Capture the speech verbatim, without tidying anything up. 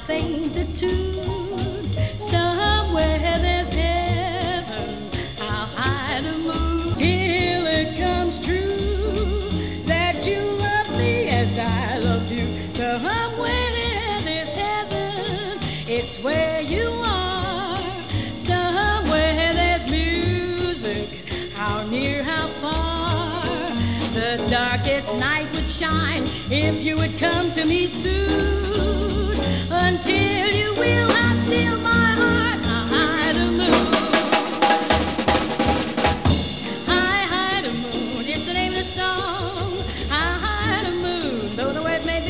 faint the tune. Somewhere there's heaven, I'll hide a moon till it comes true that you love me as I love you. Somewhere there's heaven, it's where you are. Somewhere there's music, how near, how far. The darkest night would shine if you would come to me soon. Until you will, I still my